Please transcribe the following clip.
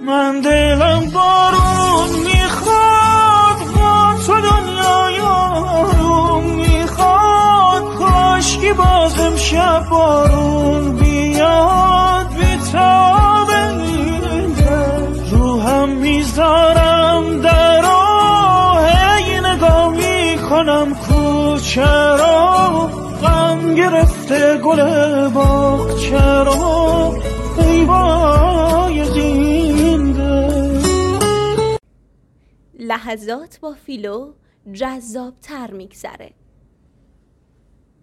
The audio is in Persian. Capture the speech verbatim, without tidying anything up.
من دلم بارون میخواد با تو دنیای آروم میخواد کاشکی باز امشب بارون بیاد بیتاب این دل روحم میذارم در راه ای نگاه میکنم کوچه را غم گرفته گل باغ چرا ای وای زنده. لحظات با فیلو جذاب تر میگذره.